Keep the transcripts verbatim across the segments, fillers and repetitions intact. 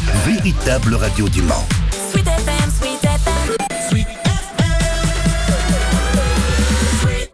véritable radio du Mans. Sweet F M, Sweet F M. Sweet F M. Sweet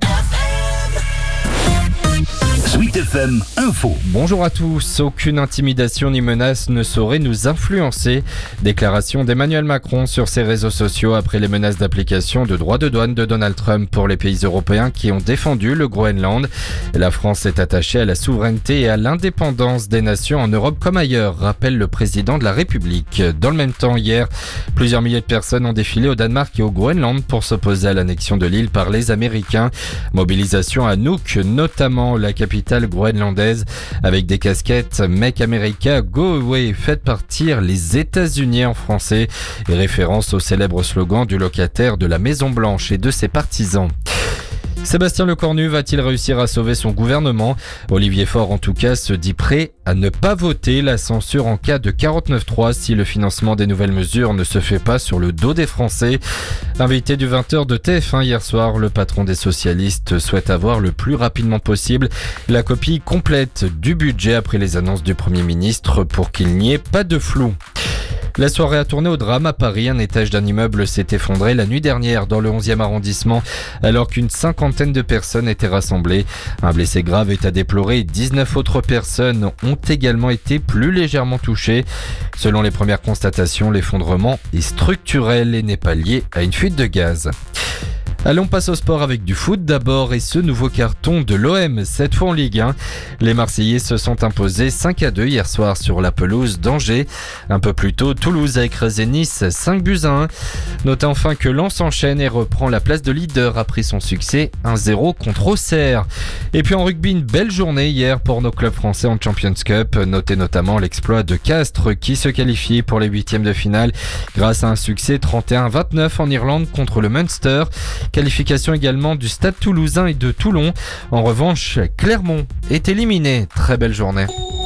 F M. Sweet F M Info. Bonjour à tous. Aucune intimidation ni menace ne saurait nous influencer. Déclaration d'Emmanuel Macron sur ses réseaux sociaux après les menaces d'application de droits de douane de Donald Trump pour les pays européens qui ont défendu le Groenland. La France est attachée à la souveraineté et à l'indépendance des nations en Europe comme ailleurs, rappelle le président de la République. Dans le même temps, hier, plusieurs milliers de personnes ont défilé au Danemark et au Groenland pour s'opposer à l'annexion de l'île par les Américains. Mobilisation à Nuuk, notamment la capitale groenlandaise, avec des casquettes Make America Go Away, faites partir les États-Unis en français, et référence au célèbre slogan du locataire de la Maison Blanche et de ses partisans. Sébastien Lecornu va-t-il réussir à sauver son gouvernement ? Olivier Faure, en tout cas, se dit prêt à ne pas voter la censure en cas de quarante-neuf trois si le financement des nouvelles mesures ne se fait pas sur le dos des Français. Invité du vingt heures de T F un hier soir, le patron des socialistes souhaite avoir le plus rapidement possible la copie complète du budget après les annonces du Premier ministre pour qu'il n'y ait pas de flou. La soirée a tourné au drame à Paris. Un étage d'un immeuble s'est effondré la nuit dernière dans le onzième arrondissement alors qu'une cinquantaine de personnes étaient rassemblées. Un blessé grave est à déplorer. dix-neuf autres personnes ont également été plus légèrement touchées. Selon les premières constatations, l'effondrement est structurel et n'est pas lié à une fuite de gaz. Allons, on passe au sport avec du foot d'abord et ce nouveau carton de l'O M, cette fois en Ligue un. Les Marseillais se sont imposés cinq à deux hier soir sur la pelouse d'Angers. Un peu plus tôt, Toulouse a écrasé Nice cinq buts à un. Notez enfin que Lens enchaîne et reprend la place de leader après son succès un zéro contre Auxerre. Et puis en rugby, une belle journée hier pour nos clubs français en Champions Cup. Notez notamment l'exploit de Castres qui se qualifie pour les huitièmes de finale grâce à un succès trente et un à vingt-neuf en Irlande contre le Munster. Qualification également du Stade Toulousain et de Toulon. En revanche, Clermont est éliminé. Très belle journée.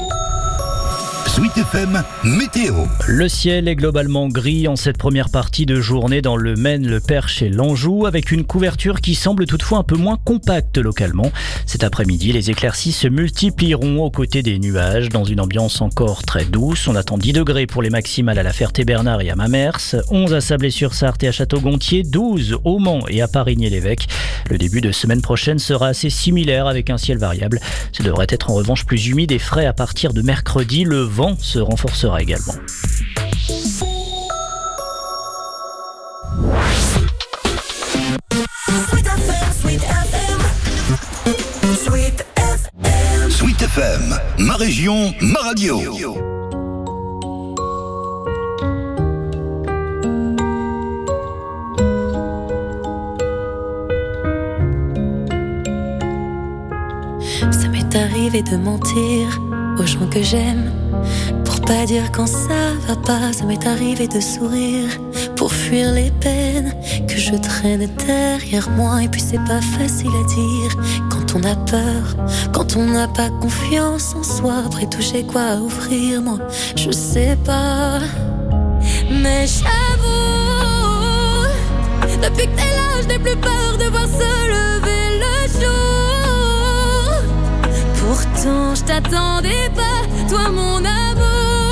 Sweet F M Météo. Le ciel est globalement gris en cette première partie de journée dans le Maine, le Perche et l'Anjou, avec une couverture qui semble toutefois un peu moins compacte localement. Cet après-midi, les éclaircies se multiplieront aux côtés des nuages dans une ambiance encore très douce. On attend dix degrés pour les maximales à la Ferté-Bernard et à Mamers, onze à Sablé-sur-Sarthe et à Château-Gontier, douze au Mans et à Parigny-l'Évêque. Le début de semaine prochaine sera assez similaire avec un ciel variable. Ce devrait être en revanche plus humide et frais à partir de mercredi. Le vent se renforcera également. Sweet F M, Sweet F M. Sweet F M. Sweet F M, ma région, ma radio. Ça m'est arrivé de mentir aux gens que j'aime pour pas dire quand ça va pas. Ça m'est arrivé de sourire pour fuir les peines que je traîne derrière moi. Et puis c'est pas facile à dire quand on a peur, quand on n'a pas confiance en soi. Après tout j'ai quoi à offrir, moi je sais pas. Mais j'avoue, depuis que t'es là je n'ai plus peur de voir se lever le jour. Pourtant je t'attendais pas, toi mon amour.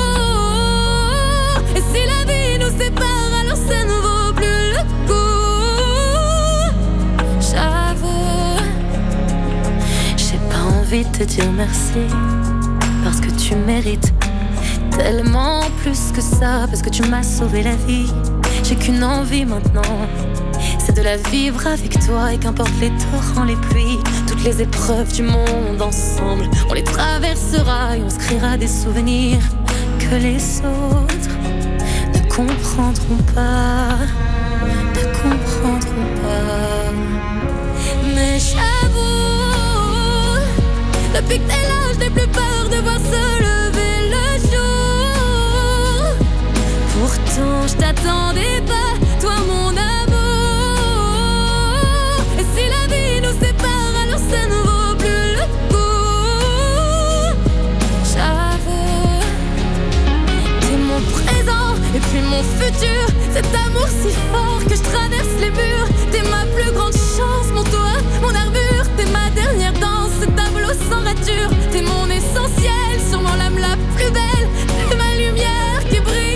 Et si la vie nous sépare, alors ça ne vaut plus le coup. J'avoue, j'ai pas envie de te dire merci, parce que tu mérites tellement plus que ça. Parce que tu m'as sauvé la vie. J'ai qu'une envie maintenant, c'est de la vivre avec toi. Et qu'importe les torrents, les pluies, toutes les épreuves du monde ensemble, on les traversera et on se créera des souvenirs que les autres ne comprendront pas, ne comprendront pas. Mais j'avoue, depuis que t'es là, je n'ai plus peur de voir se lever le jour. Pourtant je t'attendais pas, toi mon amour. Et si la vie nous sépare, alors ça ne vaut plus le coup. J'avoue, t'es mon présent et puis mon futur. Cet amour si fort que je traverse les murs. T'es ma plus grande chance, mon toit, mon armure. T'es ma dernière danse, ce tableau sans rature. T'es mon essentiel, sûrement l'âme la plus belle. T'es ma lumière qui brille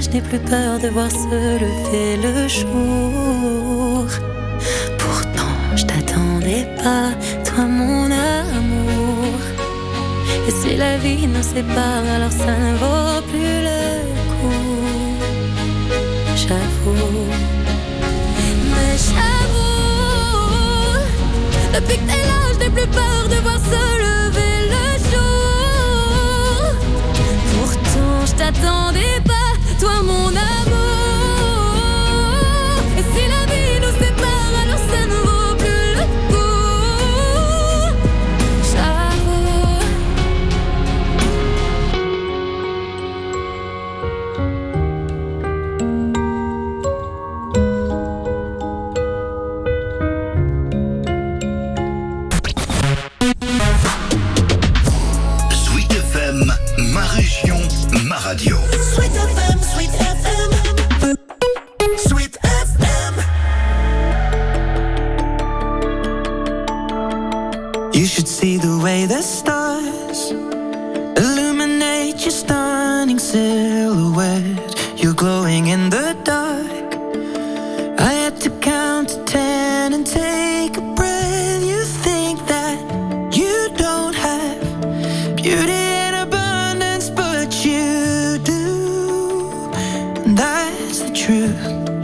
je n'ai plus peur de voir se lever le jour. Pourtant, je t'attendais pas, toi mon amour. Et si la vie nous sépare, alors ça ne vaut plus le coup. J'avoue, mais j'avoue, depuis que t'es là, je n'ai plus peur de voir se lever le jour. Pourtant, je t'attendais pas, toi mon amour. Et si la vie nous sépare, alors ça ne vaut plus le coup. J'avoue. Sweet F M, ma région, ma radio. Sweet F M, Sweet F M, Sweet F M. You should see the way the stars illuminate your stunning silhouette. You're glowing in the dark. I had to count to ten and take a breath. You think that you don't have beauty in abundance, but you do. And that's the truth.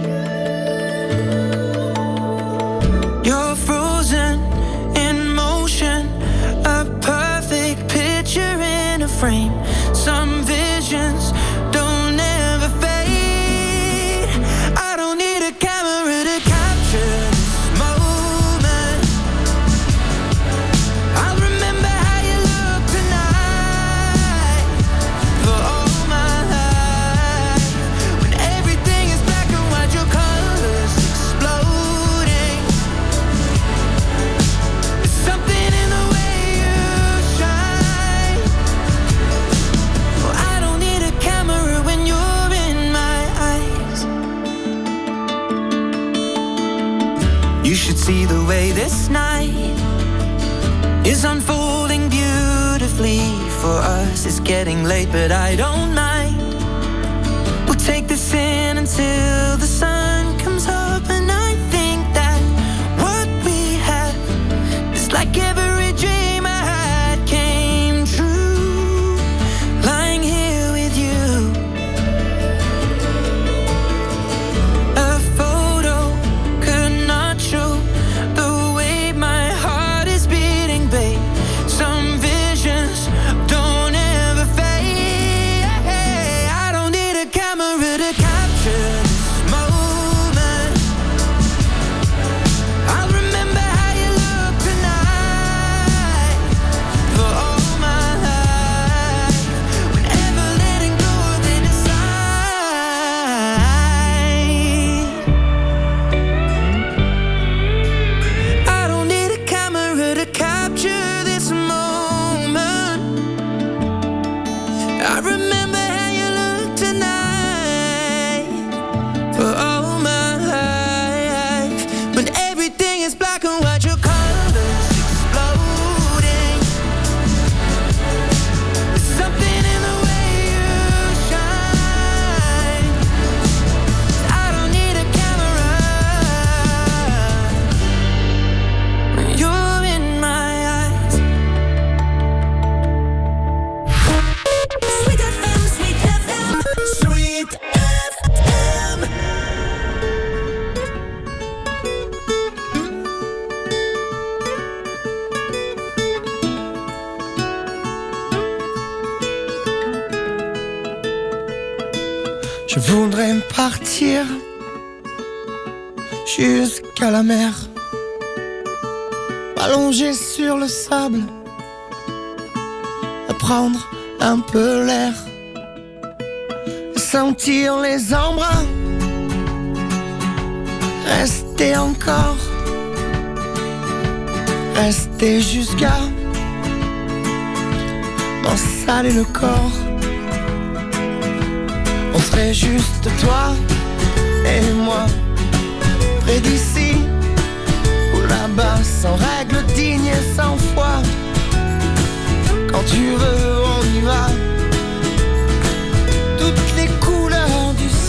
You're frozen in motion, a perfect picture in a frame. Some visions don't ever fade. I don't need a camera to capture this moment. I'll remember how you look tonight for all my life. When everything is black and white, your colors exploding. There's something in the way you shine. Oh, I don't need a camera when you're in my eyes. You should see the way this night is unfolding beautifully for us. It's getting late, but I don't mind. We'll take this in until the sun comes up, and I think that what we have is like every dream I had came true. Lying here with you, a photo could not show the way my heart is beating, babe. Some visions don't ever fade. I don't need a camera to capture this moment. I'll remember how you look tonight for all my life. Whenever letting go of it inside. I don't need a camera to capture this moment. I remember how you look tonight for all my life. When everything is black and white, your colors exploding. There's something in the way you shine. I don't need a camera when you're in my eyes. Sweet F M, Sweet F M, Sweet F M. Je voudrais partir jusqu'à la mer, allongé sur le sable, prendre un peu l'air, sentir les embruns, rester encore, rester jusqu'à m'en saler le corps. On serait juste toi et moi, près d'ici ou là-bas, sans règles dignes et sans foi. Quand tu veux, on y va. Toutes les couleurs du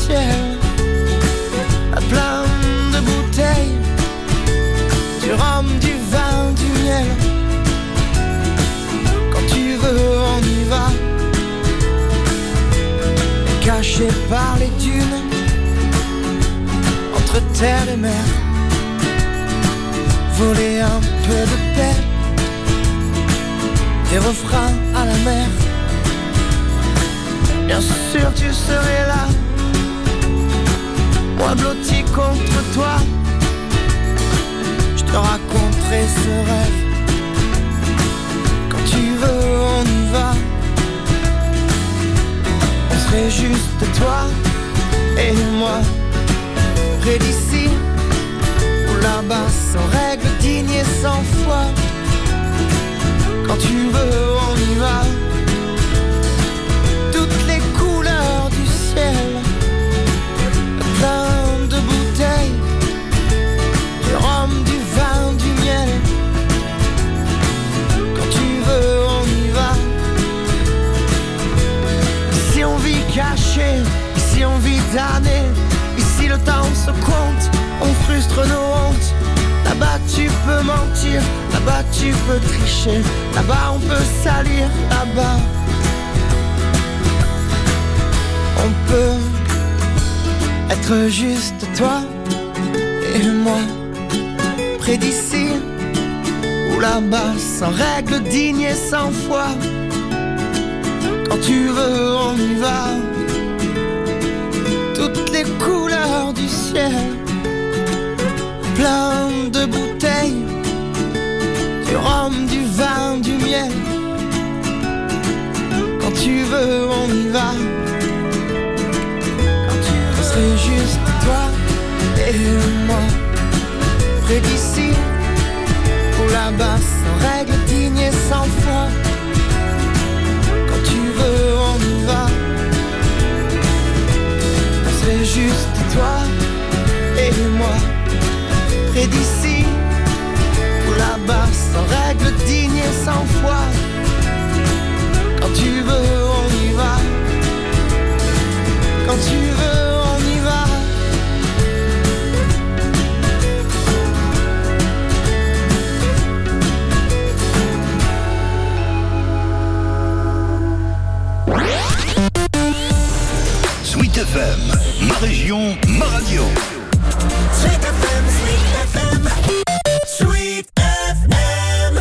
terre et mer, voler un peu de paix, des refrains à la mer. Bien sûr tu serais là, moi blotti contre toi. Je te raconterai ce rêve. Quand tu veux on y va. On serait juste toi et moi, près d'ici ou là-bas, sans règles, dignes et sans foi. Quand tu veux on y va. Toutes les couleurs du ciel, plein de bouteilles, du rhum, du vin, du miel. Quand tu veux on y va. Ici on vit caché, ici on vit damné. Ici le temps se compte, on frustre nos hontes. Là-bas tu peux mentir, là-bas tu peux tricher, là-bas on peut salir, là-bas on peut être juste toi et moi, près d'ici ou là-bas, sans règles, dignes et sans foi. Quand tu veux on y va. Toutes les couleurs du ciel, plein de bouteilles, du rhum, du vin, du miel. Quand tu veux on y va. Quand tu veux, on serait juste toi et moi, près d'ici ou là-bas, sans règles, dignes et sans foi. Quand tu veux on y va. On serait juste toi et moi, près d'ici ou là-bas, sans règles, dignes et sans foi. Quand tu veux on y va. Quand tu veux on y va. Sweet F M, ma région, ma radio. Sweet F M, Sweet F M, Sweet F M.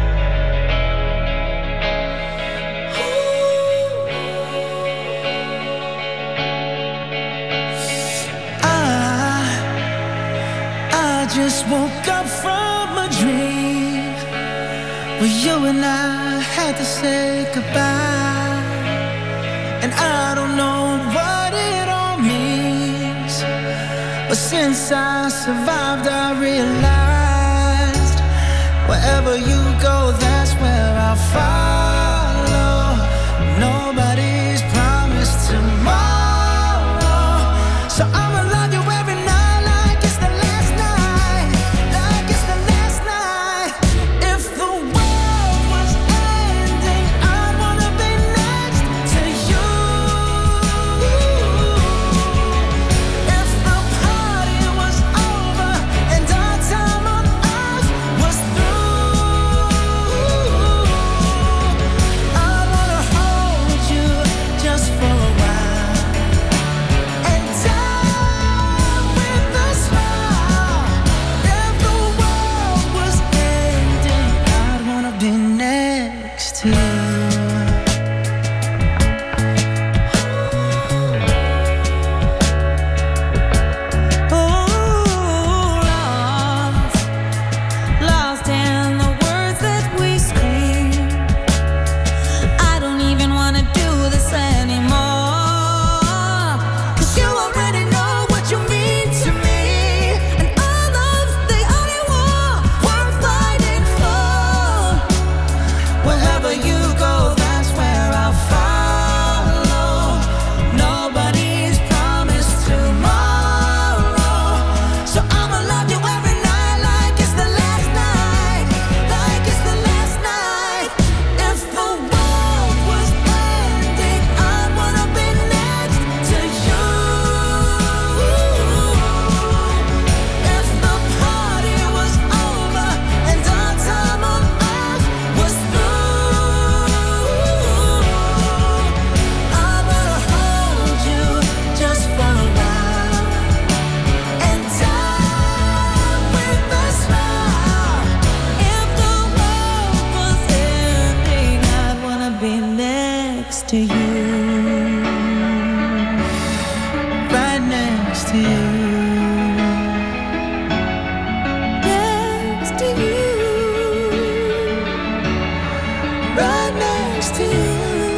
I, I just woke up from a dream where you and I had to say goodbye. And I don't know what it all means, but since I survived I realized wherever you go, that's where I'll follow. Nobody's promised tomorrow, so I'ma love you every night like it's the last night, like it's the last night. If the world was ending, I'd wanna be next to you. If the party was over and our time on earth was through, to you, right next to you.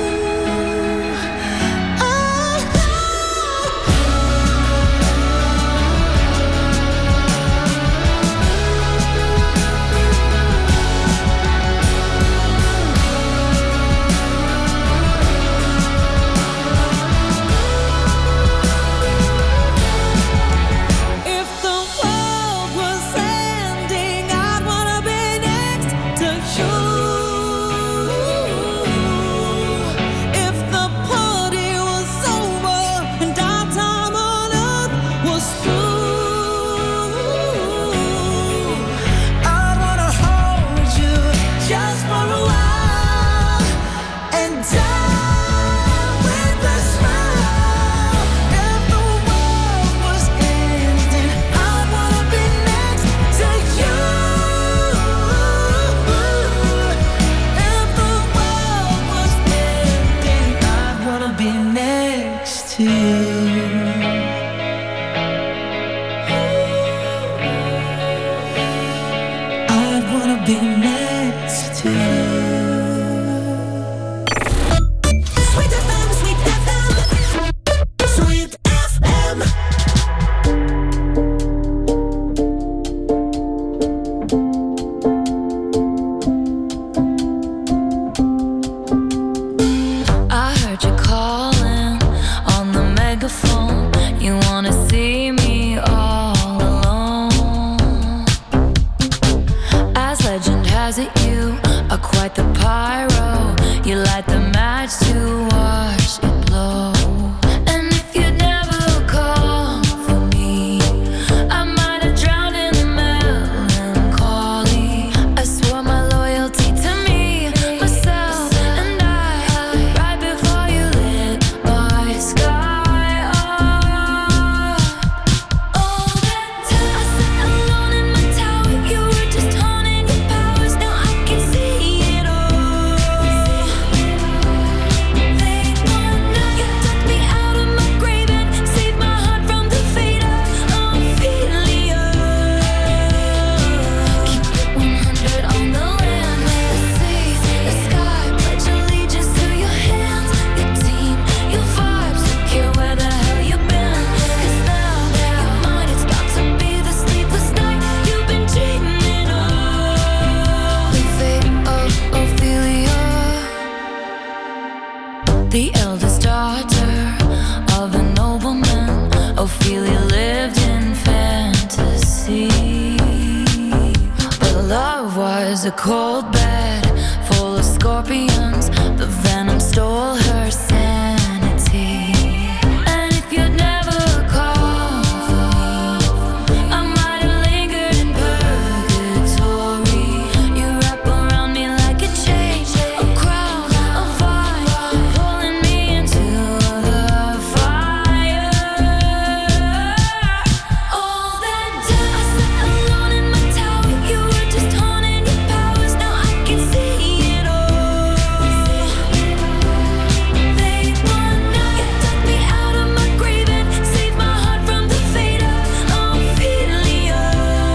A cold bed full of scorpions. The venom stole her sanity. And if you'd never called for me, I might have lingered in purgatory. You wrap around me like a chain, a crown, a vine, pulling me into the fire. All that time I sat alone in my tower. You were just haunting your powers. Now I can see it all. They wonder. You took me out of my grave and saved my heart from the fate of Ophelia.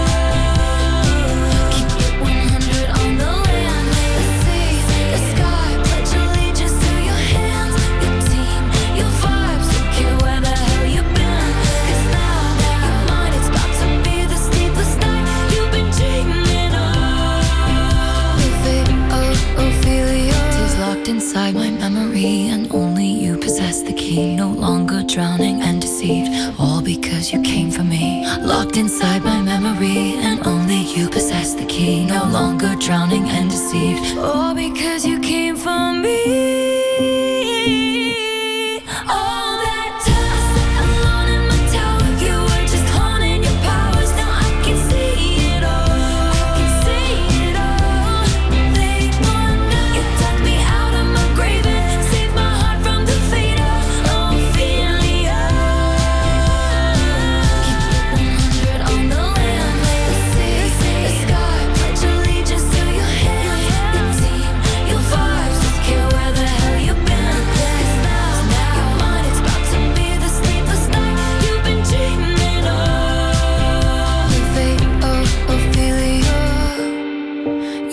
Keep it one hundred on the land, the sea, the sky. Pledge allegiance to your hands, your team, your vibes. Don't care where the hell you've been. 'Cause now your mind is about to be the sleepless night you've been dreaming of. The fate of Ophelia is locked inside my memory, and only you possess the key. No longer drowning and deceived, all because you came for me. Locked inside my memory, and only you possess the key. No longer drowning and deceived, all because you came for me. All that time I sat alone in my tower. You were just haunting your powers. Now I can see it all. I can see it all. They wonder. You took me out of my grave and saved my heart from the fate of Ophelia. Keep it one hundred on the land, the sea, the sky. Pledge allegiance to your hands, your team,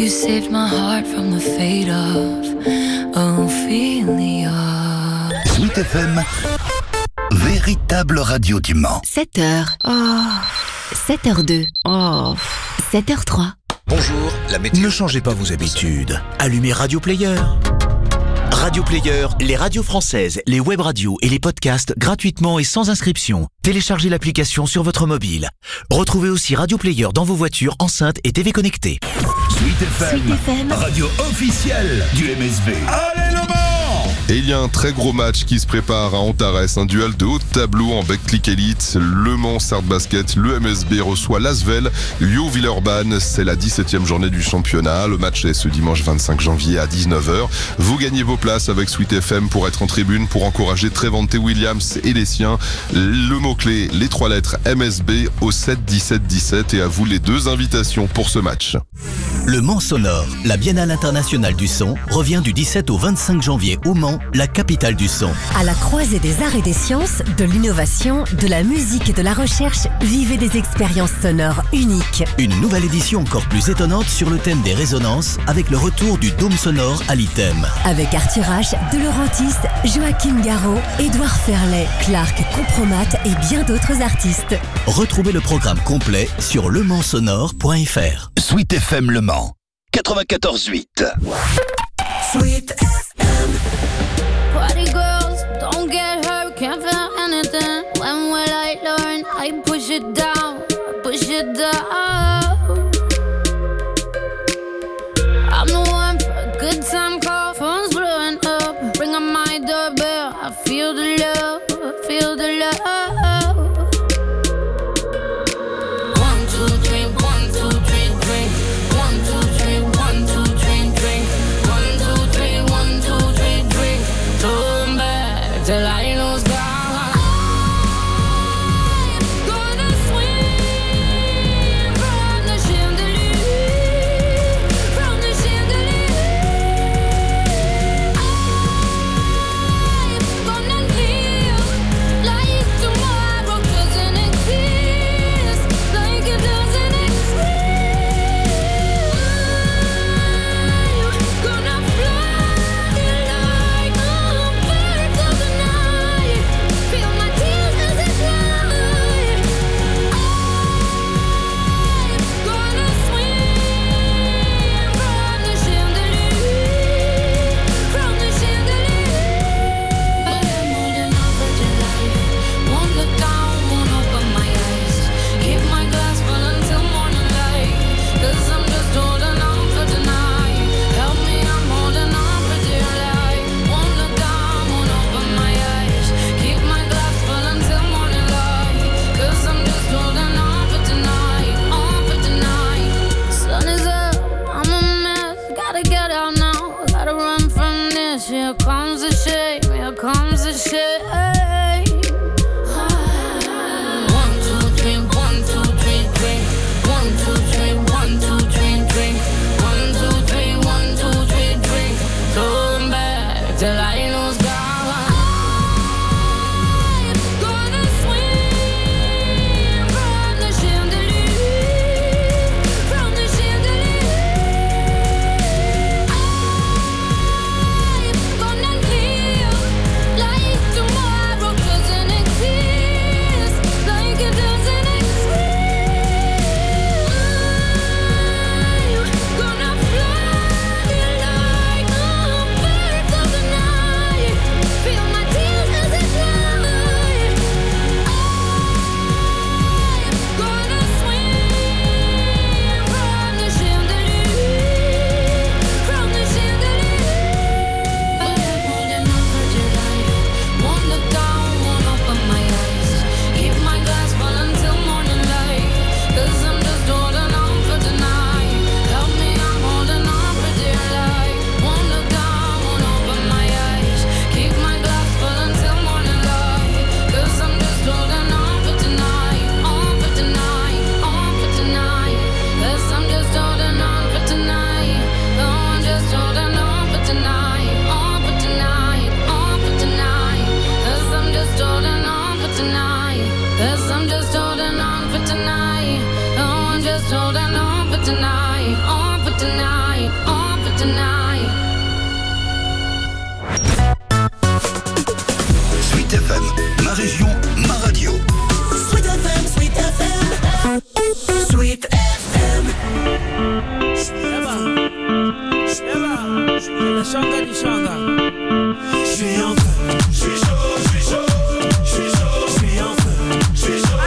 You saved my heart from the fate of Ophelia. Sweet F M, véritable radio du Mans. sept heures. Oh. sept heures deux. Oh. sept heures trois. Bonjour, la météo. Ne changez pas vos habitudes. Allumez Radio Player. Radio Player, les radios françaises, les web radios et les podcasts gratuitement et sans inscription. Téléchargez l'application sur votre mobile. Retrouvez aussi Radio Player dans vos voitures, enceintes et T V connectées. Sweet F M, Sweet F M, radio officielle du M S B. Allez le Mans! Et il y a un très gros match qui se prépare à Antares, un duel de haut tableau en Betclic Elite. Le Mans Start Basket, le M S B reçoit l'Asvel, Lyon Villeurbanne. C'est la dix-septième journée du championnat. Le match est ce dimanche vingt-cinq janvier à dix-neuf heures. Vous gagnez vos places avec Sweet F M pour être en tribune, pour encourager Trevante Williams et les siens. Le mot-clé, les trois lettres M S B au sept dix-sept dix-sept. Et à vous les deux invitations pour ce match. Le Mans Sonore, la Biennale internationale du son, revient du dix-sept au vingt-cinq janvier au Mans, la capitale du son. À la croisée des arts et des sciences, de l'innovation, de la musique et de la recherche, vivez des expériences sonores uniques. Une nouvelle édition encore plus étonnante sur le thème des résonances, avec le retour du dôme sonore à l'Item. Avec Arthur H, De Laurentiis, Joachim Garraud, Édouard Ferlet, Clark Compromat et bien d'autres artistes. Retrouvez le programme complet sur le mans sonore point f r. Sweet F M Le Mans, quatre-vingt-quatorze huit. Sweet F M. Party girls, don't get hurt, can't feel anything. When will I learn? I push it down, push it down. I'm the one for a good time call, phone's blowing up. Ring on my doorbell, I feel the love, I feel the love. One, two, three, one, two, three, drink. One, two, three, one, two, three, drink. One, two, three, one, two, three, drink. Turn back till I lose God. I'm gonna swim from the chandelier, from the chandelier. I'm gonna live like tomorrow doesn't exist, like it doesn't exist. I'm gonna fly like a bird of the night, feel my tears as they fly. I'm gonna swim from the chandelier, from the chandelier. I'm holding on for dear life, won't look down, won't open my eyes. Keep my glass full until morning light, 'cause I'm just holding on for tonight. Help me, I'm holding on for dear life. Won't look down, won't open my eyes. Keep my glass full until morning light, 'cause I'm just holding on for tonight, on for tonight. Sun is up, I'm a mess, gotta get out now, gotta run from this. Here comes the shame, here comes the shame. One, two, three, one, two, three, drink. One, two, three, one, two, three, drink. One, two, three, one, two, three, drink. Turn back till I lose God. I'm gonna swim from the chandelier, from the chandelier. I'm gonna live like tomorrow doesn't exist, like it doesn't exist. I'm gonna fly like a bird of the night, feel my tears as they fly. I'm gonna swim from the chandelier, from the chandelier. I'm holding on for dear life, won't look down, won't open my eyes. Keep my glass full until morning light, 'cause I'm just holding on for tonight. Help me, I'm holding on for dear life. Won't look down, won't open my eyes. Keep my glass full until morning light, 'cause I'm just holding on for tonight, on for tonight, on for tonight. 'Cause I'm just holding on for tonight. No, I'm just holding on for tonight, on for tonight, on for tonight. 'Cause I'm just holding on for tonight. 'Cause I'm just holding on for tonight. No, I'm just holding on for tonight, on for tonight. La changa du changa. J'suis en feu, j'suis chaud, j'suis chaud, j'suis chaud, j'suis en feu, j'suis chaud,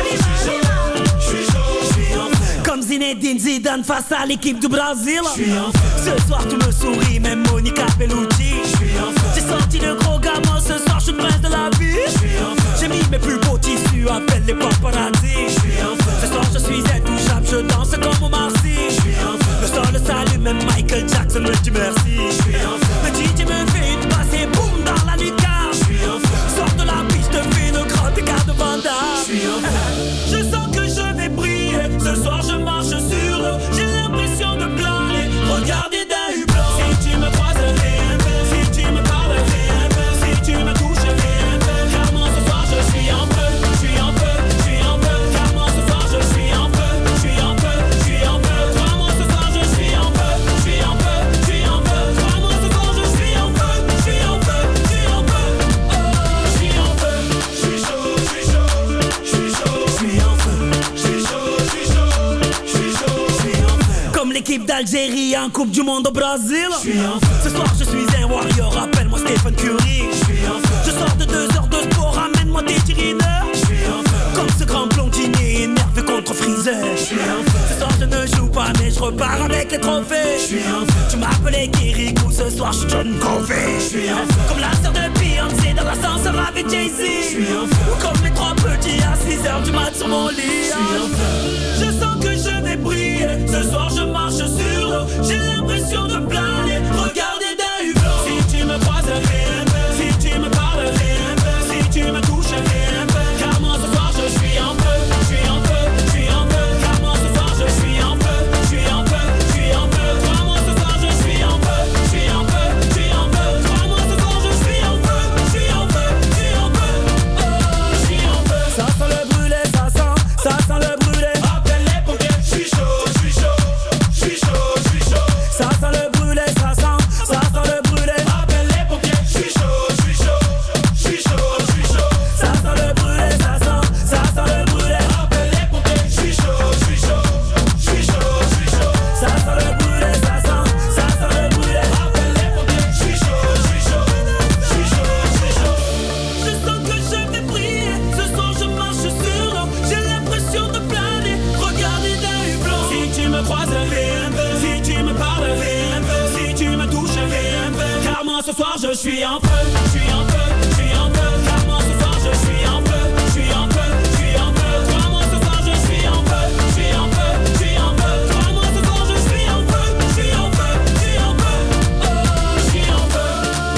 j'suis chaud, j'suis en feu. Comme Zinedine Zidane face à l'équipe du Brésil. J'suis en feu. Ce soir tu me souris, même Monica Bellucci. J'suis en feu. J'ai sorti le gros gamin, ce soir j'suis le prince de la vie. J'suis en feu. J'ai mis mes plus beaux tissus, appelle les paparazzi. J'suis en feu. Ce soir je suis intouchable, je danse comme Omar Sy. J'suis en feu. Le sol s'allume, même Michael Jackson me dit merci. J'suis en feu. Le D J me fait une passe et boum dans la lucarne. J'suis en feu. Sors de la piste, fais une grande écart de Vanda. J'suis en feu. Je sens que je vais briller. Ce soir je marche sur l'eau. J'ai l'impression de planer. Regardez d'un hublot. Si tu me croises, rien un peu. Si tu me parles, rien un peu. Si tu me touches, rien un peu. Car moi ce soir je suis en feu. Je suis en feu, je suis en feu. Car moi ce soir je suis en feu. Je suis en feu, je suis en feu. Crois-moi ce soir je suis en feu. Je suis en feu, je suis en feu. Crois-moi ce soir je suis en feu. Je suis en feu, je suis en feu. Oh, je suis en feu. J'suis chaud, j'suis chaud, j'suis chaud, j'suis en feu. J'suis chaud, j'suis chaud, j'suis chaud, j'suis en feu. Comme l'équipe d'Algérie en Coupe du Monde au Brésil. J'suis en feu. Ce soir je suis un warrior, appelle-moi Stephen Curry. J'suis en feu. Je sors de deux heures de sport, ramène-moi tes tirineurs. J'suis en feu. Comme ce grand blondinier énervé contre Freezer. J'suis en feu. Ce soir je ne joue pas mais je repars avec les trophées. J'suis en feu. Tu m'appelais Kirikou, ce soir je suis John Covey. J'suis en feu. Comme la sœur de Beyoncé dans l'ascenseur avec Jay-Z. J'suis en feu. Ou comme les trois petits à six heures du mat sur mon lit. J'suis en feu. Je sens que je vais briller. Ce soir je marche sur l'eau. J'ai l'impression de planer. Regardez d'un hublot. Si tu me croises, rien un peu. Si tu me parles, rien un peu. Si tu me touches, rien un peu. Car moi ce soir je suis en feu. Je suis en feu, je suis en feu. Car moi ce soir je suis en feu. Je suis en feu, je suis en feu. Crois-moi ce soir je suis en feu. Je suis en feu, je suis en feu. Crois-moi ce soir je suis en feu. Je suis en feu, je suis en feu. Oh, je suis en feu. Ça sent le brûlé, ça sent, ça sent le brûlé. Appelle les pompiers. J'suis chaud, j'suis chaud, j'suis chaud, j'suis chaud. Ça sent le brûlé, ça sent, ça sent le brûlé. Appelle les pompiers. J'suis chaud, j'suis chaud, j'suis chaud, j'suis chaud. Ça sent le brûlé, ça sent, ça sent le brûlé. Appelle les pompiers. J'suis chaud, j'suis chaud, j'suis chaud, j'suis chaud. Ça sent le brûlé, ça sent, ça sent le brûlé. Appelle les pompiers. J'suis chaud, j'suis chaud, j'suis chaud, j'suis chaud. Je sens que je vais briller. Ce soir je marche sur l'eau. J'ai l'impression de planer. Regardez d'un hublot. Si tu me croises, Rien un peu. Si tu me parles, rien un peu. Si tu me touches, rien un peu. Car moi ce soir je suis en feu. Je suis en feu, je suis en feu. Car moi ce soir je suis en feu. Je suis en feu, je suis en feu. Crois-moi ce soir je suis en feu. Je suis en feu, je suis en feu. Crois-moi ce soir je suis en feu. Je suis en feu, je suis en feu. Oh, je suis en feu.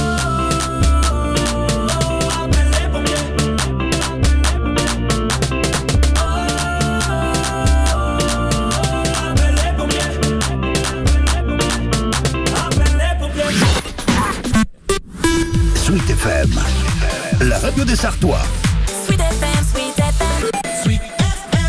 Oh, appelle les pompiers. Oh, appelle les pompiers. Appelle les pompiers. Sweet F M, la radio des Sartois. Sweet F M, Sweet F M. Sweet F M.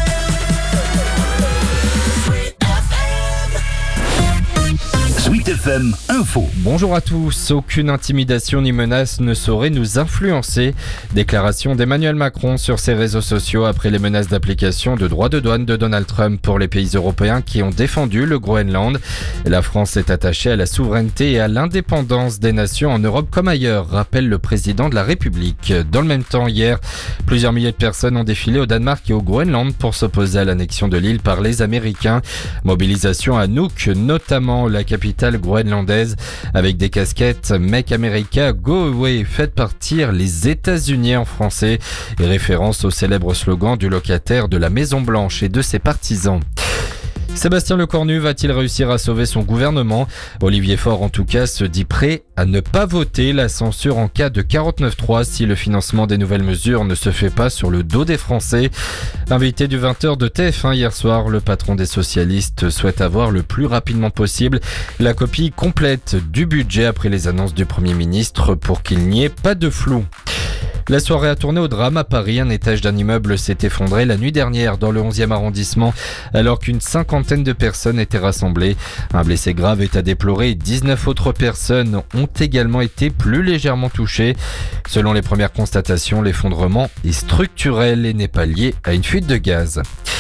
Sweet F M. Sweet F M Info. Bonjour à tous. Aucune intimidation ni menace ne saurait nous influencer. Déclaration d'Emmanuel Macron sur ses réseaux sociaux après les menaces d'application de droits de douane de Donald Trump pour les pays européens qui ont défendu le Groenland. La France est attachée à la souveraineté et à l'indépendance des nations en Europe comme ailleurs, rappelle le président de la République. Dans le même temps, hier, plusieurs milliers de personnes ont défilé au Danemark et au Groenland pour s'opposer à l'annexion de l'île par les Américains. Mobilisation à Nuuk, notamment la capitale groenlandaise, avec des casquettes Make America Go Away, faites partir les États-Unis en français, et référence au célèbre slogan du locataire de la Maison Blanche et de ses partisans. Sébastien Lecornu va-t-il réussir à sauver son gouvernement ? Olivier Faure, en tout cas, se dit prêt à ne pas voter la censure en cas de quarante-neuf trois si le financement des nouvelles mesures ne se fait pas sur le dos des Français. Invité du vingt heures de T F un hier soir, le patron des socialistes souhaite avoir le plus rapidement possible la copie complète du budget après les annonces du Premier ministre pour qu'il n'y ait pas de flou. La soirée a tourné au drame à Paris. Un étage d'un immeuble s'est effondré la nuit dernière dans le onzième arrondissement alors qu'une cinquantaine de personnes étaient rassemblées. Un blessé grave est à déplorer. dix-neuf autres personnes ont également été plus légèrement touchées. Selon les premières constatations, l'effondrement est structurel et n'est pas lié à une fuite de gaz.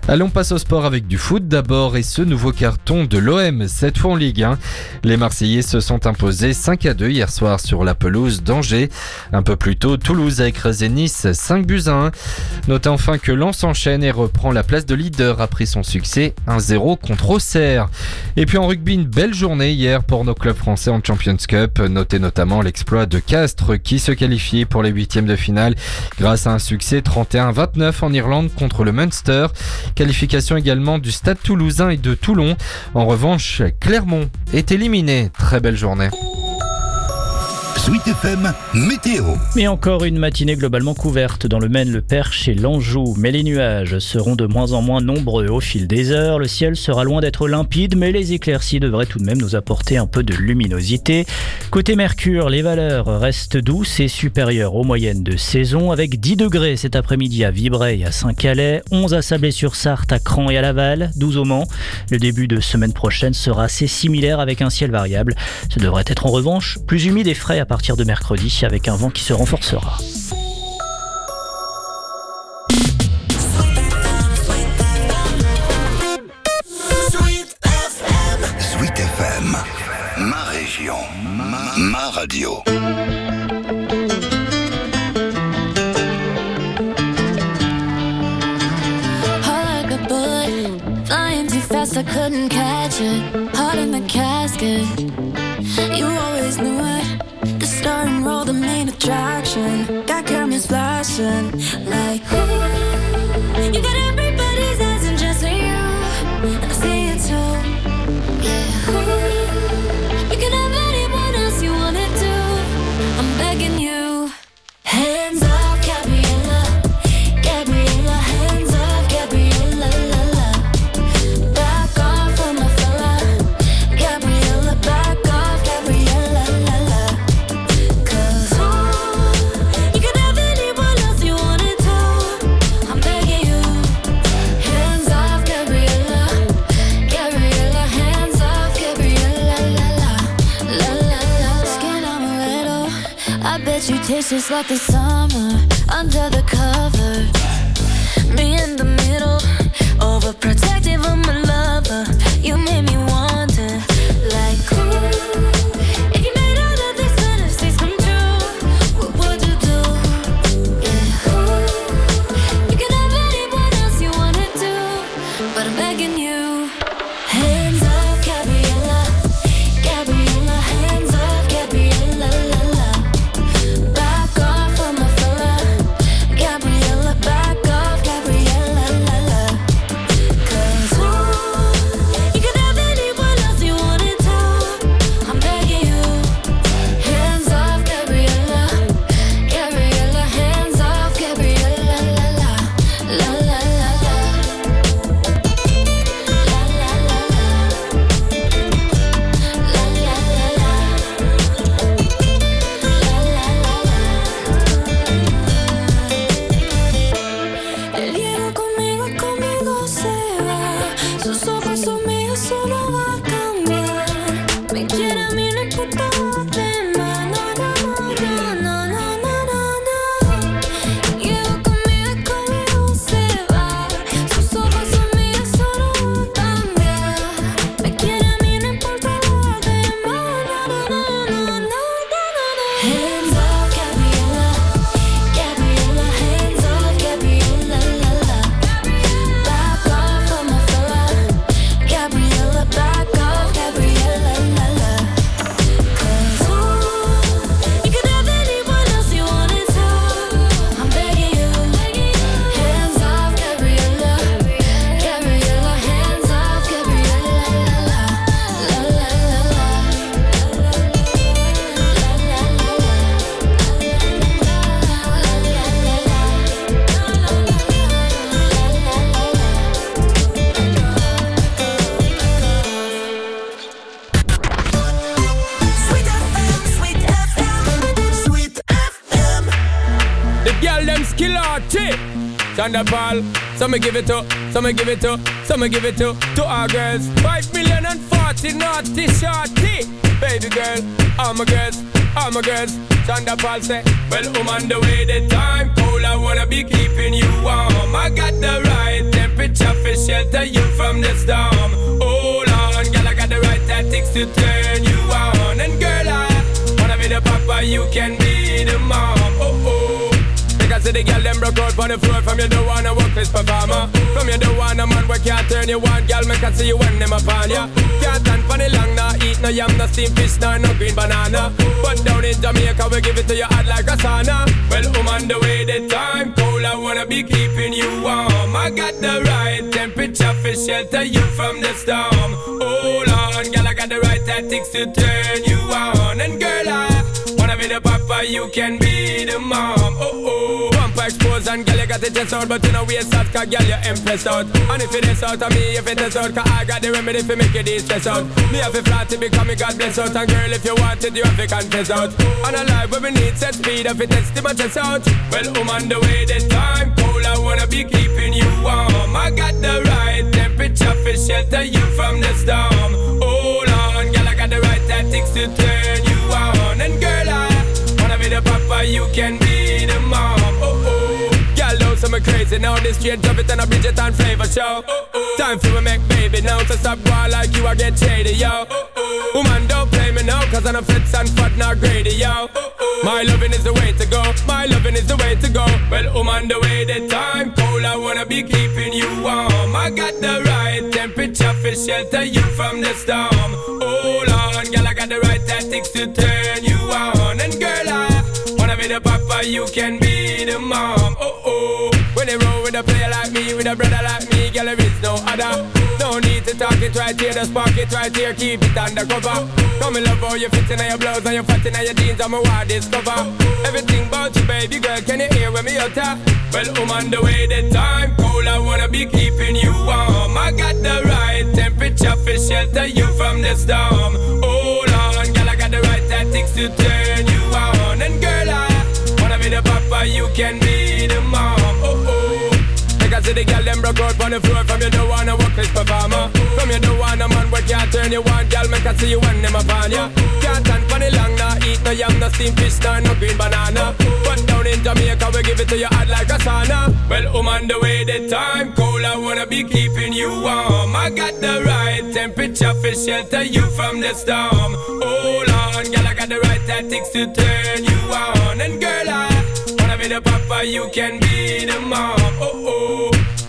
Allons passer au sport avec du foot d'abord et ce nouveau carton de l'O M, cette fois en Ligue un. Les Marseillais se sont imposés cinq à deux hier soir sur la pelouse d'Angers. Un peu plus tôt, Toulouse a écrasé Nice cinq buts à un. Notez enfin que Lens enchaîne et reprend la place de leader après son succès un zéro contre Auxerre. Et puis en rugby, une belle journée hier pour nos clubs français en Champions Cup. Notez notamment l'exploit de Castres qui se qualifie pour les huitièmes de finale grâce à un succès trente et un à vingt-neuf en Irlande contre le Munster. Qualification également du Stade Toulousain et de Toulon. En revanche, Clermont est éliminé. Très belle journée. Sweet F M, météo. Mais encore une matinée globalement couverte dans le Maine, le Perche et l'Anjou. Mais les nuages seront de moins en moins nombreux au fil des heures. Le ciel sera loin d'être limpide, mais les éclaircies devraient tout de même nous apporter un peu de luminosité. Côté Mercure, les valeurs restent douces et supérieures aux moyennes de saison, avec dix degrés cet après-midi à Vibrey et à Saint-Calais, onze à Sablé-sur-Sarthe, à Cran et à Laval, douze au Mans. Le début de semaine prochaine sera assez similaire avec un ciel variable. Ce devrait être en revanche plus humide et frais à partir de mercredi avec un vent qui se renforcera. Sweet F M, ma région, ma, ma radio. I couldn't catch it, heart in the casket. You always knew it, the star and roll, the main attraction. Got cameras flashing, like ooh. You got everybody's eyes and just for you, and I see it too. Yeah, ooh. You can have anyone else you wanna do. I'm begging you, hands off, Gabriella, Gabriella, hands off, Gabriella, la la. You taste just like the summer under the cover. Me in the middle, overprotective of my lover. You made me wonder, like ooh. If you made all of these fantasies come true, what would you do? Yeah, ooh. You can have anyone else you wanna do, but I'm begging you. Hands off, Gabriella, Gabriella, hands off, Gabriella, la la. Thunderball, some give it to, some give it to, some give it to, to our girls. Five million and forty naughty shorty. baby girl, all my girls, all my girls. Chanda Paul say, well, I'm on the way, the time cold, I wanna be keeping you warm. I got the right temperature for shelter you from the storm. Hold on, girl, I got the right tactics to turn you on. And girl, I wanna be the papa, you can be the mom. Oh, oh. Because the girl them broke out on the floor. From you don't wanna work this performer. From you don't wanna man where can't turn you on. Girl, make I see you when them upon ya. Can't stand for the long, nah eat no yam, no steamed fish, nah no green banana. But down in Jamaica we give it to you hot like a sauna. Well, I'm on the way, the time cold, I wanna be keeping you warm. I got the right temperature for shelter you from the storm. Hold on, girl, I got the right tactics to turn you on. And girl, I wanna be the papa, you can be the mom. Oh oh, bumper exposed and girl you got the chest out, but you know waist out, cause girl you impressed out. And if it is out of me, if it is out, cause I got the remedy for make it stress out. Me have a flat to become me God bless out. And girl if you want it, you have to confess out. And a life where we need set speed, if it is to my chest out. Well, I'm on the way, the time cold, I wanna be keeping you warm. I got the right temperature for shelter you from the storm. Hold on, girl, I got the right tactics to turn you on. And girl, I wanna be the papa, you can be the mom. Oh oh, girl, know some crazy now. This straight drop it and a Bridget and flavor show. Oh, oh. Time for a make baby now. So stop war like you, I get shady, yo. Oh, oh. Woman, don't play me now, cause I'm a fits and fat, not greedy, yo. Oh, oh. My loving is the way to go. My loving is the way to go. Well, I'm on the way, the time cold, I wanna be keeping you warm. I got the right temperature for shelter you from the storm. Hold on, girl, I got the right tactics to turn you on. And girl, I wanna be the papa, you can be the mom. Oh oh, when they roll with a player like me, with a brother like me, girl, there is no other. No need to talk it right here, just spark it right here, keep it undercover. Come in love how you fit in your blouse and you fat in your jeans, I'm a wild discover. Everything about you, baby girl, can you hear when me utter? Well, I'm on the way, the time cold, I wanna be keeping you warm. I got the right temperature for shelter you from the storm. Hold on, girl, I got the right tactics to turn you on. And girl, I wanna be the papa, you can be the mom. Oh oh, because the girl them broke out on the floor. From you don't wanna work this performer. From you don't wanna man where can't turn you on. Girl, make I see you when them upon ya. Can't stand for the long, nah eat no yam, no steamed fish, nah no green banana. But down in Jamaica we give it to you hot like a sauna. Well, I'm on the way, the time cold, I wanna be keeping you warm. I got the right temperature for shelter you from the storm. Hold on, girl, I got the right tactics to turn you on. And girl, I wanna be the papa, you can be the mom. Oh oh.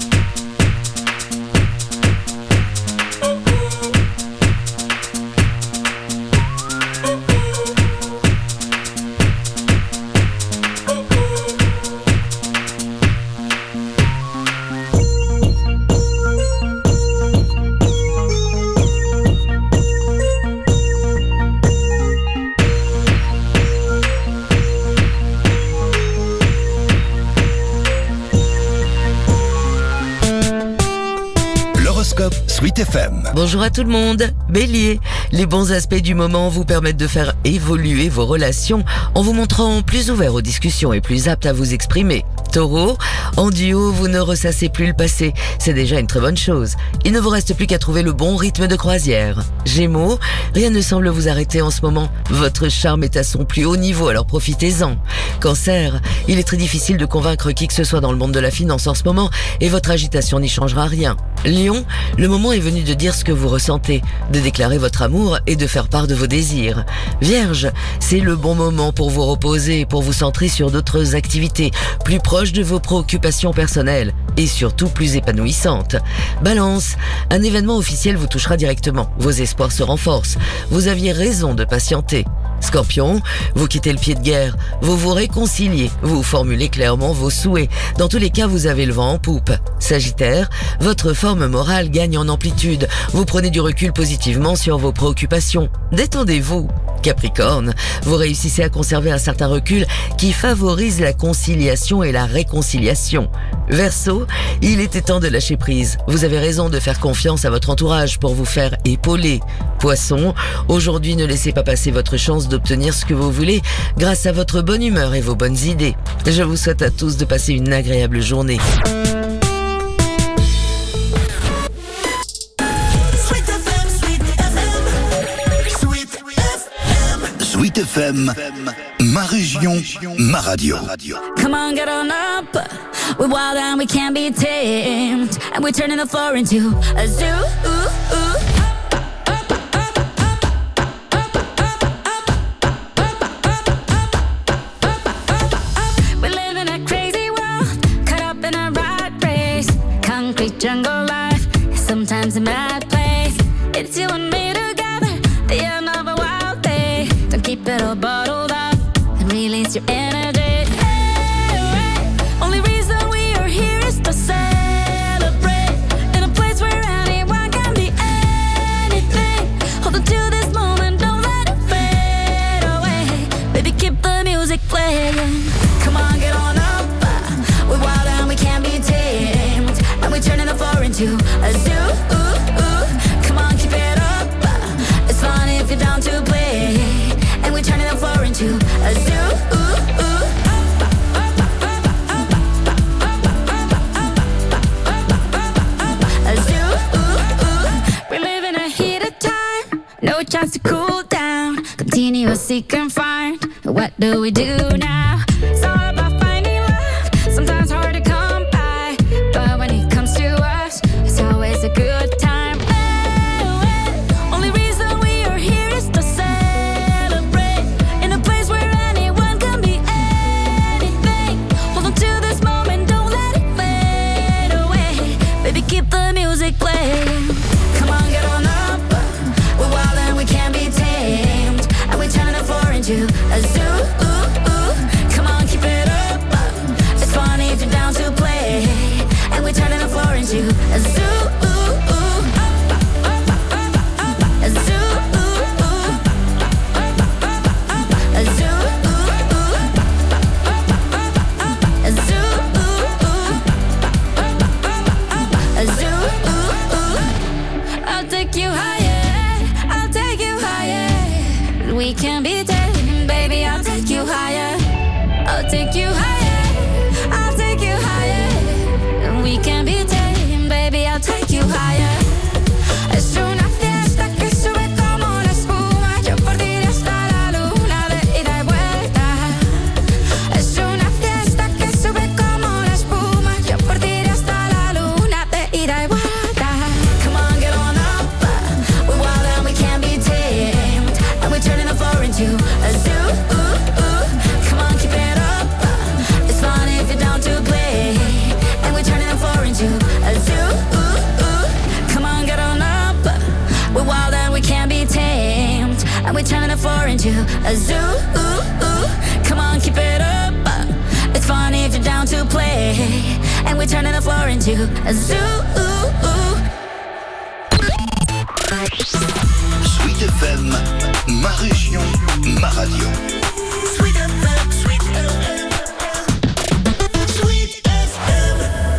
Sweet F M. Bonjour à tout le monde. Bélier, les bons aspects du moment vous permettent de faire évoluer vos relations en vous montrant plus ouvert aux discussions et plus apte à vous exprimer. Taureau, en duo, vous ne ressassez plus le passé. C'est déjà une très bonne chose. Il ne vous reste plus qu'à trouver le bon rythme de croisière. Gémeaux, rien ne semble vous arrêter en ce moment. Votre charme est à son plus haut niveau, alors profitez-en. Cancer, il est très difficile de convaincre qui que ce soit dans le monde de la finance en ce moment et votre agitation n'y changera rien. Lion, le moment est venu de dire ce que vous ressentez, de déclarer votre amour et de faire part de vos désirs. Vierge, c'est le bon moment pour vous reposer et pour vous centrer sur d'autres activités, plus proches de vos préoccupations personnelles et surtout plus épanouissantes. Balance, un événement officiel vous touchera directement, vos espoirs se renforcent, vous aviez raison de patienter. Scorpion, vous quittez le pied de guerre, vous vous réconciliez, vous formulez clairement vos souhaits. Dans tous les cas, vous avez le vent en poupe. Sagittaire, votre forme morale gagne en amplitude. Vous prenez du recul positivement sur vos préoccupations. Détendez-vous. Capricorne, vous réussissez à conserver un certain recul qui favorise la conciliation et la réconciliation. Verseau, il était temps de lâcher prise. Vous avez raison de faire confiance à votre entourage pour vous faire épauler. Poisson, aujourd'hui ne laissez pas passer votre chance d'obtenir ce que vous voulez grâce à votre bonne humeur et vos bonnes idées. Je vous souhaite à tous de passer une agréable journée. Sweet F M, Sweet F M, Sweet F M. Sweet F M, ma région, ma radio. Come on, get on up. We're wild and we can't be tamed. And we're turning the floor into a zoo. Ooh, ooh. We live in a crazy world, caught up in a rat race. Concrete jungle life, sometimes a mad place. It's you and me together, the end of a wild day. Don't keep it all bottled up and release your energy. Hey, hey. Only reason we are here is to celebrate in a place where anyone can be anything. Hold on to this moment, don't let it fade away. Baby, keep the music playing. Come on, get on up. We're wild and we can't be tamed. And we're turning the floor into a zoo. Ooh, ooh. Come on, keep it up. It's fun if you're down to play. And we're turning the floor into a zoo. Ooh, ooh. A zoo. Ooh, ooh. We're living a heated time. No chance to cool down. Continue seek and find. What do we do now? It's all about finding love. Sometimes hard to come by. But when it comes to us, it's always a good time. Hey, hey. Only reason we are here is to celebrate in a place where anyone can be anything. Hold on to this moment, don't let it fade away. Baby, keep the music playing. Come on, get on up. We're wild and we can't be tamed. And we're turning the floor into a zoo. Ooh, ooh. Come on, keep it up. It's fun if you're down to play. And we're turning the floor into a zoo. Ooh, ooh. A zoo. Ooh, ooh. A zoo. Ooh, ooh. A zoo. Ooh, ooh. A zoo. Ooh, ooh. I'll take you higher. I'll take you higher. We can be taken, baby. I'll take you higher. I'll take you higher. I'll take you higher. We can be taken, baby. I'll take you higher. Es una fiesta que sube como la espuma. Yo por ti iré hasta la luna de ida y vuelta. Es una fiesta que sube como la espuma. Yo por ti iré hasta la luna de ida y vuelta. Come on, get on up. We're wild and we can't be tamed. And we're turning the floor into a zoo. Ooh, ooh. Come on, keep it up. It's fun if you're down to play. And we're turning the floor into a zoo. Ooh, ooh. Come on, get on up. We're wild and we can't be tamed. And we're turning the floor into a zoo. Ooh, ooh. Come on, keep it up. It's fun if you're down to play. And we're turning the floor into a zoo. Ooh, ooh. Sweet F M, ma région, ma radio. Sweet F M, Sweet F M, Sweet F M.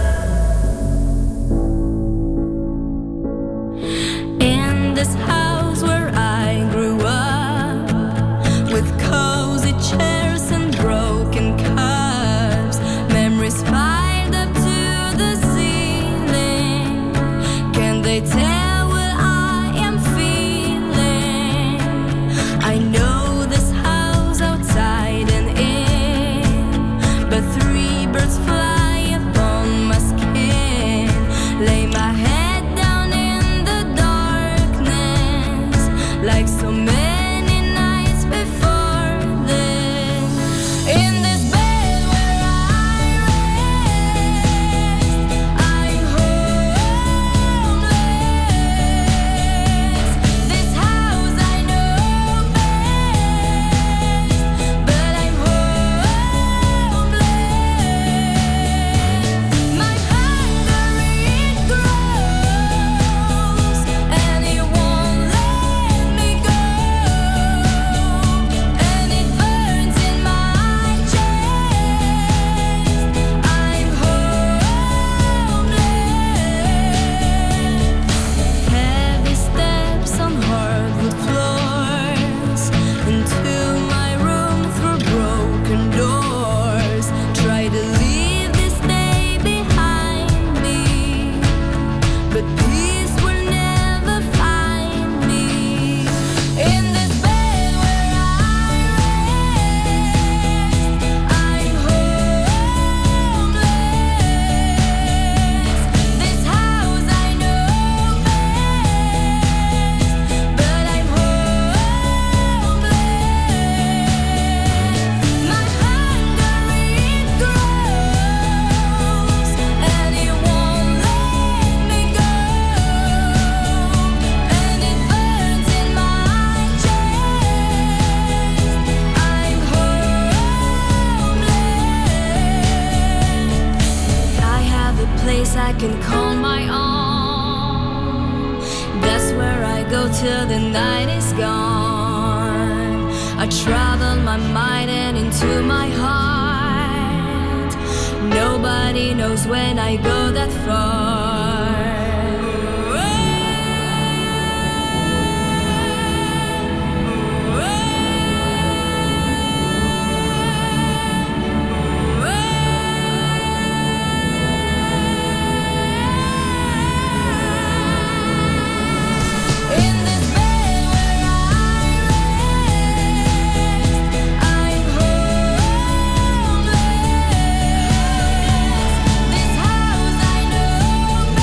In this house where I grew up, with cozy chairs and broken cups, memories piled up to the ceiling. Can they tell what I am feeling? I know this house outside and in, but three birds fly upon my skin. Lay my head down in the darkness, like so many nights before this. In this bed where I rest, I'm homeless. This house I know best, but I'm homeless. My hunger it grows, and it won't let me go. can call my own. That's where I go till the night is gone. I travel my mind and into my heart. Nobody knows when I go that far. This house I know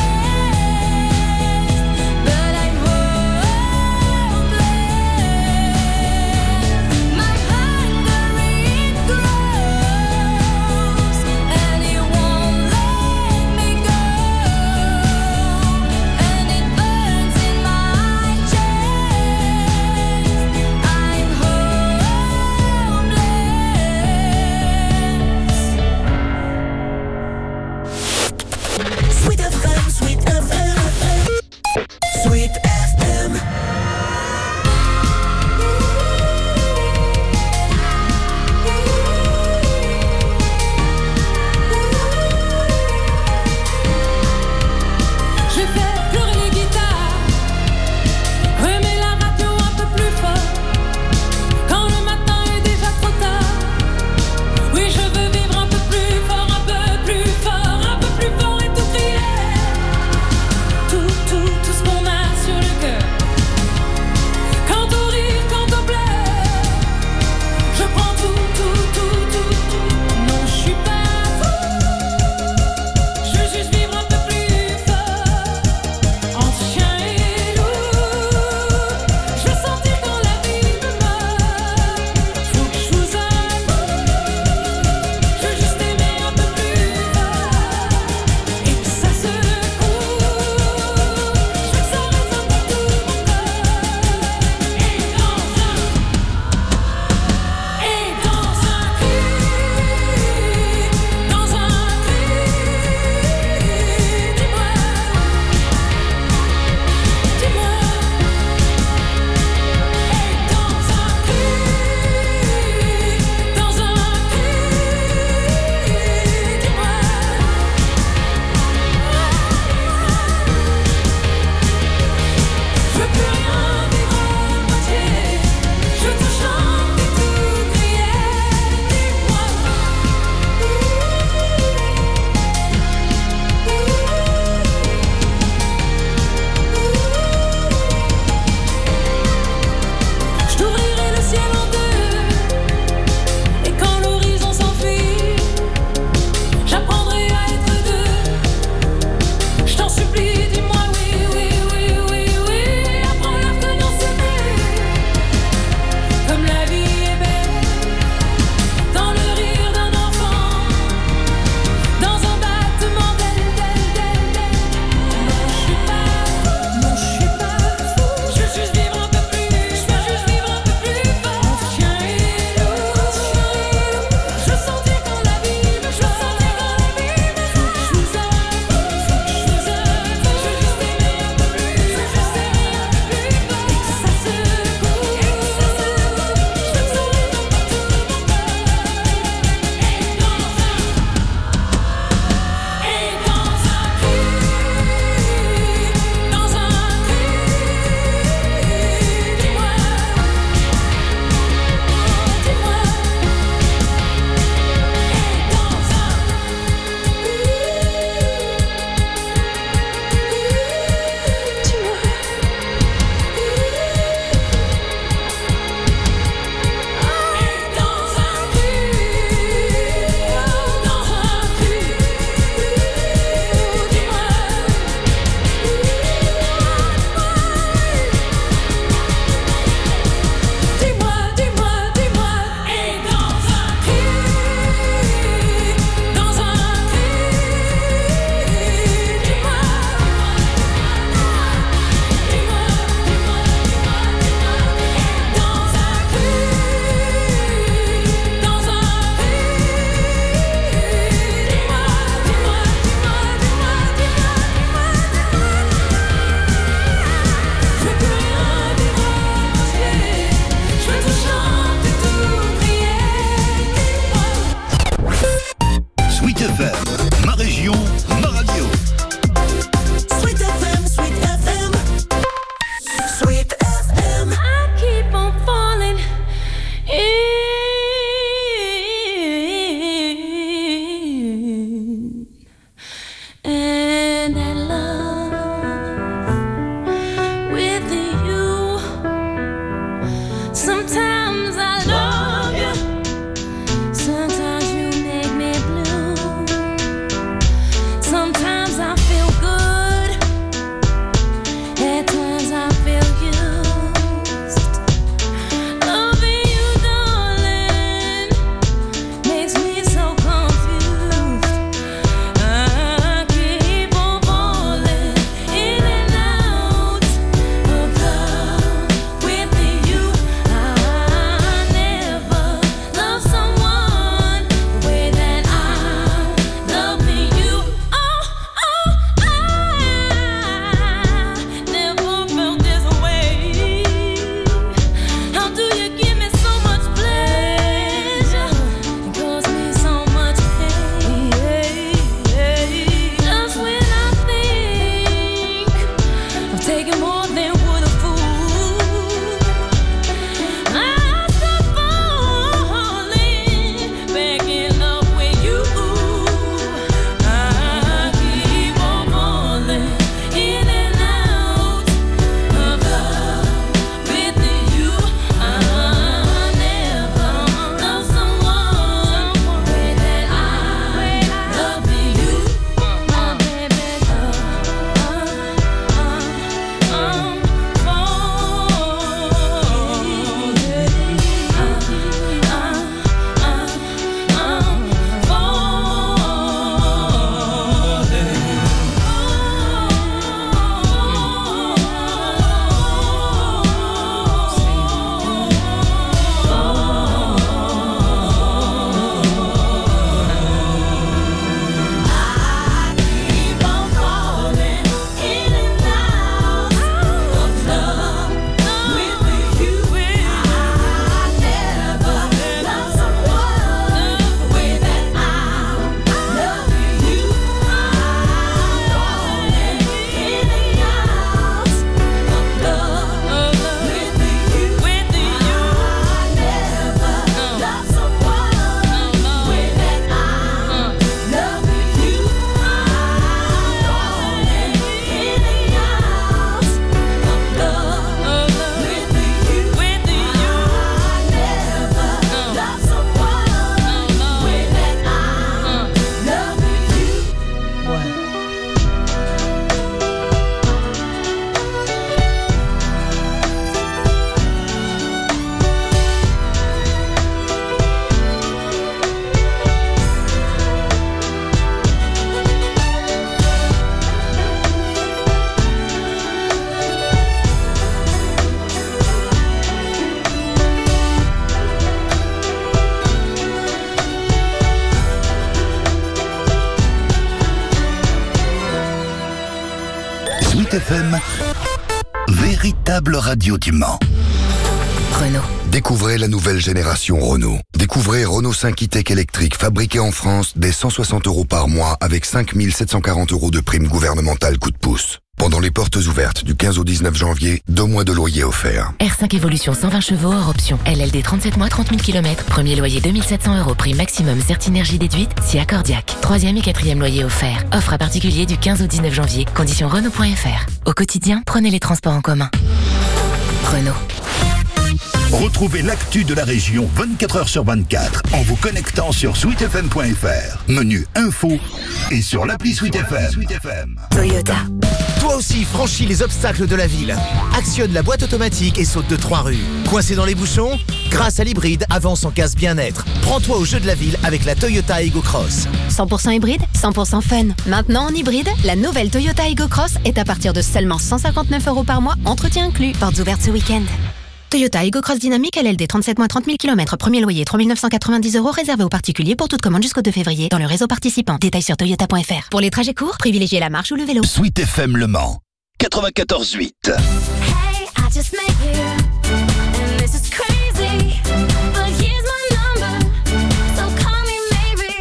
F M, véritable radio du Mans. Renault. Découvrez la nouvelle génération Renault. Découvrez Renault cinq e-Tech électrique fabriqué en France dès cent soixante euros par mois avec cinq mille sept cent quarante euros de prime gouvernementale coup de pouce. Pendant les portes ouvertes du quinze au dix-neuf janvier, deux mois de loyer offerts. R cinq Evolution cent vingt chevaux hors option. L L D trente-sept mois, trente mille kilomètres. Premier loyer deux mille sept cents euros. Prix maximum Certinergie déduite si accordiaque. Troisième et quatrième loyer offert. Offre à particulier du quinze au dix-neuf janvier. Conditions Renault point F R. Au quotidien, prenez les transports en commun. Renault. Retrouvez l'actu de la région vingt-quatre heures sur vingt-quatre en vous connectant sur sweet f m point f r. Menu info et sur l'appli Sweet F M. Toyota. Toi aussi, franchis les obstacles de la ville. Actionne la boîte automatique et saute de trois rues. Coincé dans les bouchons? Grâce à l'hybride, avance en casse bien-être. Prends-toi au jeu de la ville avec la Toyota Aygo Cross. cent pour cent hybride, cent pour cent fun. Maintenant en hybride, la nouvelle Toyota Aygo Cross est à partir de seulement cent cinquante-neuf euros par mois, entretien inclus. Portes ouvertes ce week-end. Toyota Aygo Cross Dynamique L L D trente-sept mois, trente mille kilomètres. Premier loyer trois mille neuf cent quatre-vingt-dix euros réservé aux particuliers pour toute commande jusqu'au deux février dans le réseau participant. Détails sur toyota point F R. Pour les trajets courts, privilégiez la marche ou le vélo. Sweet F M Le Mans, quatre-vingt-quatorze huit. Hey, I just met you, and this is crazy, but here's my number, so call me maybe.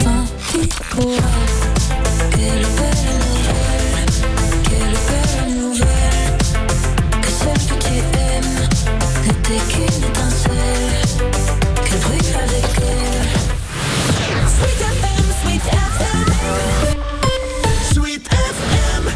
Quelle belle nouvelle, quelle belle nouvelle, que celle que tu aimes n'était qu'une étincelle, qu'elle brille avec elle. Sweet F M, Sweet F M, Sweet F M.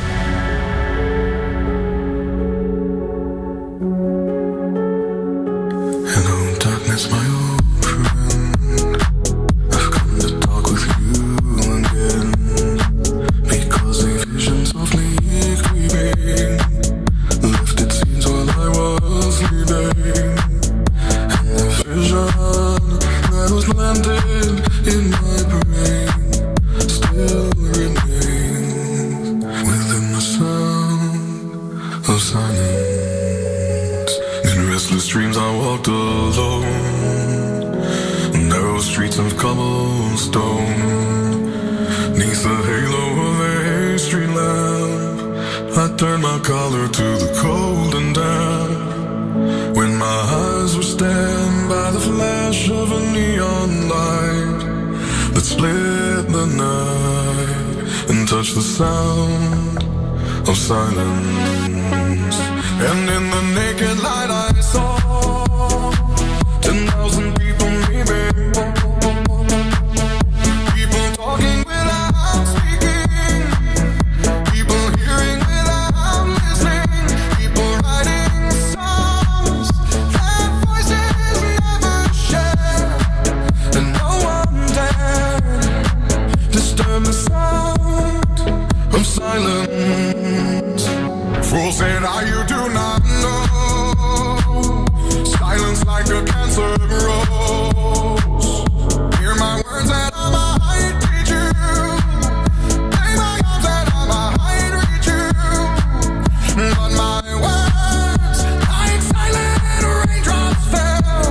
Hello, darkness, my old friend. I've come to talk with you again, because a vision softly creeping left its scenes while I was sleeping, and the vision that was landed in my brain still remains within the sound of silence. In restless dreams I walked alone, narrow streets of cobblestone, neath the halo of a street lamp, I turned my collar to the cold and damp, when my eyes were stabbed by the flash of a neon light that split the night and touched the sound of silence. And in the naked light I saw ten thousand people maybe, people talking without speaking, people hearing without listening, people writing songs that voices never share, and no one dared disturb the sound of silence. Fools said, "Ah, you do not know, silence like a cancer grows. Hear my words that I might teach you, lay my arms that I might reach you, but my words like silent raindrops fell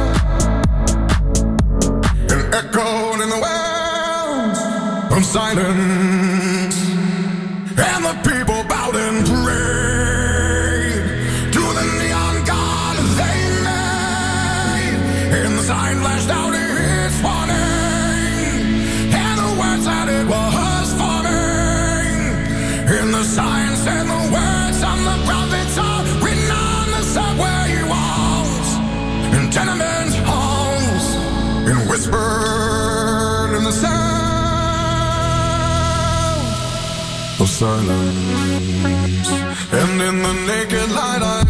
and echoed in the wells of silence, and the people bowed and prayed to the neon god they made, and the sign flashed out its warning, and the words that it was forming, and the sign said the words on the prophets are written on the subway walls, in tenement halls, and whispered in the sound of silence. And in the naked light I